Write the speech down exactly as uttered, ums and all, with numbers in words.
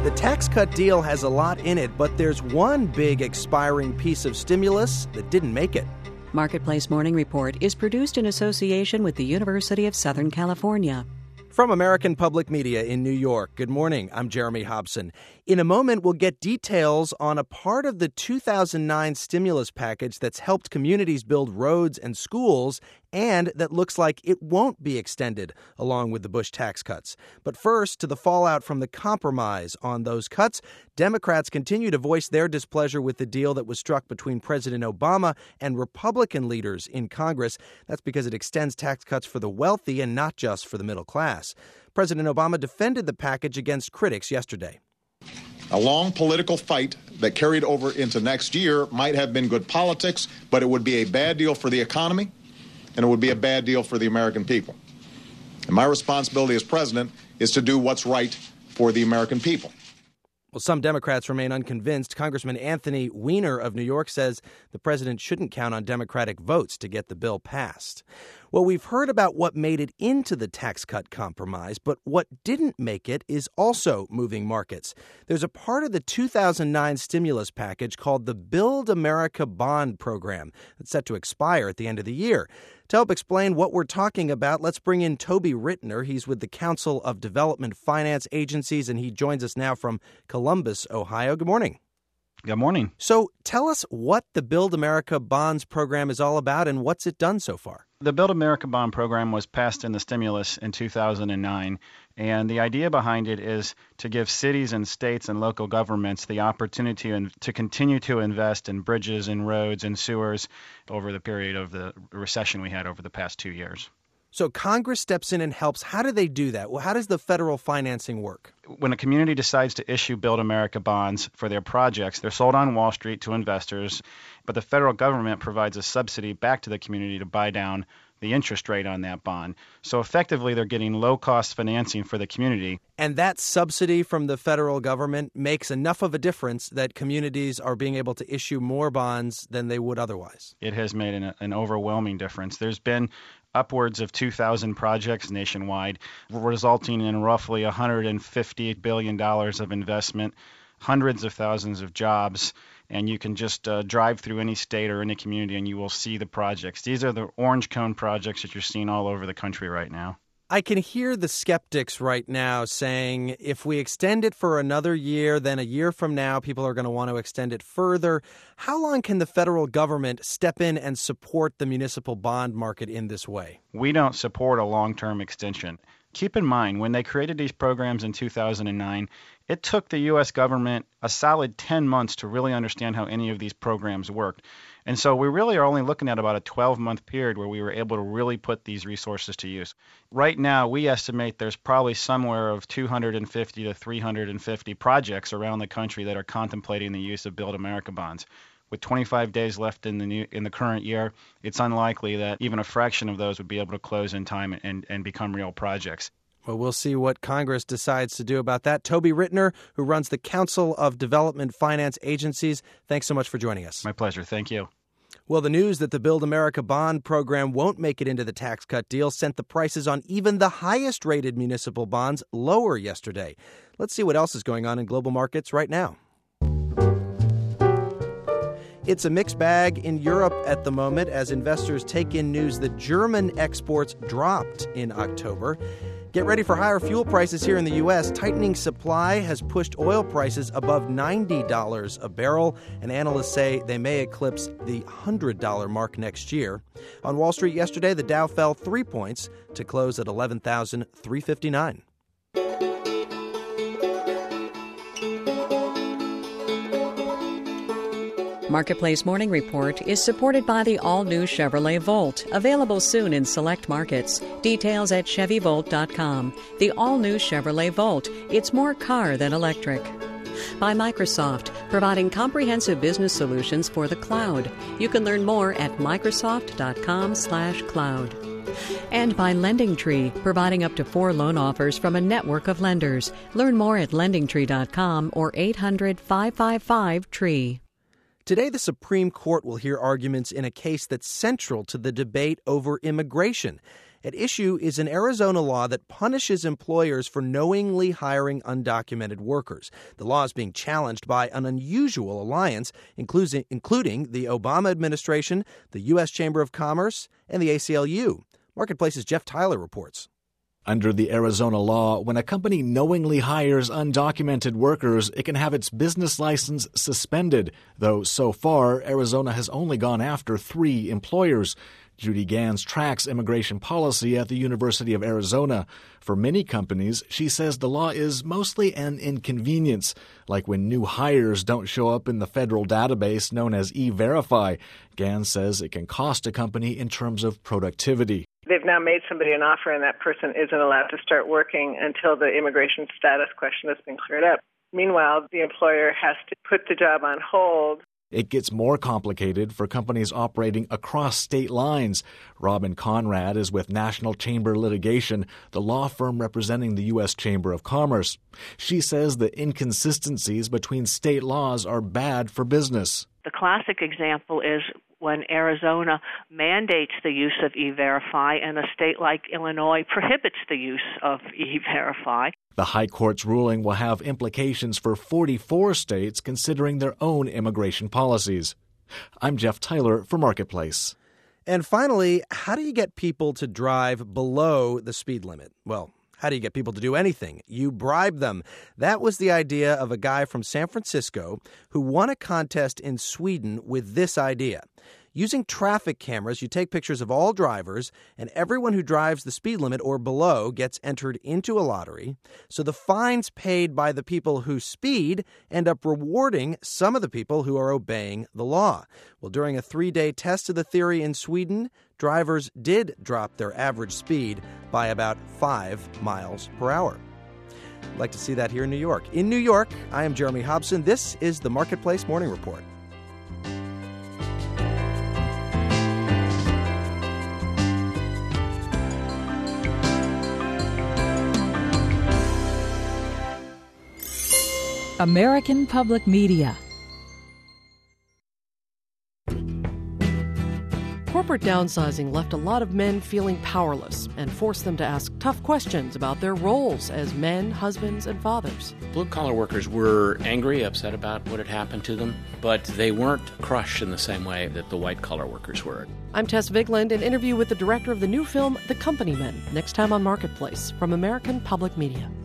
The tax cut deal has a lot in it, but there's one big expiring piece of stimulus that didn't make it. Marketplace Morning Report is produced in association with the University of Southern California. From American Public Media in New York, good morning. I'm Jeremy Hobson. In a moment, we'll get details on a part of the two thousand nine stimulus package that's helped communities build roads and schools, and that looks like it won't be extended along with the Bush tax cuts. But first, to the fallout from the compromise on those cuts, Democrats continue to voice their displeasure with the deal that was struck between President Obama and Republican leaders in Congress. That's because it extends tax cuts for the wealthy and not just for the middle class. President Obama defended the package against critics yesterday. A long political fight that carried over into next year might have been good politics, but it would be a bad deal for the economy, and it would be a bad deal for the American people. And my responsibility as president is to do what's right for the American people. Well, some Democrats remain unconvinced. Congressman Anthony Weiner of New York says the president shouldn't count on Democratic votes to get the bill passed. Well, we've heard about what made it into the tax cut compromise, but what didn't make it is also moving markets. There's a part of the two thousand nine stimulus package called the Build America Bond Program that's set to expire at the end of the year. To help explain what we're talking about, let's bring in Toby Rittner. He's with the Council of Development Finance Agencies, and he joins us now from Columbus, Ohio. Good morning. Good morning. So tell us what the Build America Bonds program is all about and what's it done so far. The Build America Bond program was passed in the stimulus in two thousand nine, and the idea behind it is to give cities and states and local governments the opportunity to, to continue to invest in bridges and roads and sewers over the period of the recession we had over the past two years. So Congress steps in and helps. How do they do that? Well, how does the federal financing work? When a community decides to issue Build America bonds for their projects, they're sold on Wall Street to investors, but the federal government provides a subsidy back to the community to buy down the interest rate on that bond. So effectively, they're getting low-cost financing for the community. And that subsidy from the federal government makes enough of a difference that communities are being able to issue more bonds than they would otherwise. It has made an, an overwhelming difference. There's been upwards of two thousand projects nationwide, resulting in roughly one hundred fifty billion dollars of investment, hundreds of thousands of jobs, and you can just uh, drive through any state or any community and you will see the projects. These are the orange cone projects that you're seeing all over the country right now. I can hear the skeptics right now saying if we extend it for another year, then a year from now, people are going to want to extend it further. How long can the federal government step in and support the municipal bond market in this way? We don't support a long-term extension. Keep in mind, when they created these programs in two thousand nine, it took the U S government a solid ten months to really understand how any of these programs worked. And so we really are only looking at about a twelve-month period where we were able to really put these resources to use. Right now, we estimate there's probably somewhere of two hundred fifty to three hundred fifty projects around the country that are contemplating the use of Build America bonds. With twenty-five days left in the new, in the current year, it's unlikely that even a fraction of those would be able to close in time and, and become real projects. Well, we'll see what Congress decides to do about that. Toby Rittner, who runs the Council of Development Finance Agencies, thanks so much for joining us. My pleasure. Thank you. Well, the news that the Build America Bond program won't make it into the tax cut deal sent the prices on even the highest-rated municipal bonds lower yesterday. Let's see what else is going on in global markets right now. It's a mixed bag in Europe at the moment as investors take in news that German exports dropped in October. Get ready for higher fuel prices here in the U S. Tightening supply has pushed oil prices above ninety dollars a barrel, and analysts say they may eclipse the one hundred dollars mark next year. On Wall Street yesterday, the Dow fell three points to close at eleven thousand three hundred fifty-nine. Marketplace Morning Report is supported by the all-new Chevrolet Volt, available soon in select markets. Details at Chevy Volt dot com. The all-new Chevrolet Volt. It's more car than electric. By Microsoft, providing comprehensive business solutions for the cloud. You can learn more at Microsoft dot com slash cloud. And by LendingTree, providing up to four loan offers from a network of lenders. Learn more at Lending Tree dot com or eight hundred, five five five, T R E E. Today, the Supreme Court will hear arguments in a case that's central to the debate over immigration. At issue is an Arizona law that punishes employers for knowingly hiring undocumented workers. The law is being challenged by an unusual alliance, including, including the Obama administration, the U S Chamber of Commerce, and the A C L U. Marketplace's Jeff Tyler reports. Under the Arizona law, when a company knowingly hires undocumented workers, it can have its business license suspended, though so far, Arizona has only gone after three employers. Judy Gans tracks immigration policy at the University of Arizona. For many companies, she says the law is mostly an inconvenience, like when new hires don't show up in the federal database known as E-Verify. Gans says it can cost a company in terms of productivity. They've now made somebody an offer, and that person isn't allowed to start working until the immigration status question has been cleared up. Meanwhile, the employer has to put the job on hold. It gets more complicated for companies operating across state lines. Robin Conrad is with National Chamber Litigation, the law firm representing the U S Chamber of Commerce. She says the inconsistencies between state laws are bad for business. The classic example is when Arizona mandates the use of E-Verify and a state like Illinois prohibits the use of E-Verify. The High Court's ruling will have implications for forty-four states considering their own immigration policies. I'm Jeff Tyler for Marketplace. And finally, how do you get people to drive below the speed limit? Well, how do you get people to do anything? You bribe them. That was the idea of a guy from San Francisco who won a contest in Sweden with this idea. Using traffic cameras, you take pictures of all drivers, and everyone who drives the speed limit or below gets entered into a lottery. So the fines paid by the people who speed end up rewarding some of the people who are obeying the law. Well, during a three-day test of the theory in Sweden, drivers did drop their average speed by about five miles per hour. I'd like to see that here in New York. In New York, I am Jeremy Hobson. This is the Marketplace Morning Report. American Public Media. Corporate downsizing left a lot of men feeling powerless and forced them to ask tough questions about their roles as men, husbands, and fathers. Blue-collar workers were angry, upset about what had happened to them, but they weren't crushed in the same way that the white-collar workers were. I'm Tess Vigland, an interview with the director of the new film, The Company Men, next time on Marketplace from American Public Media.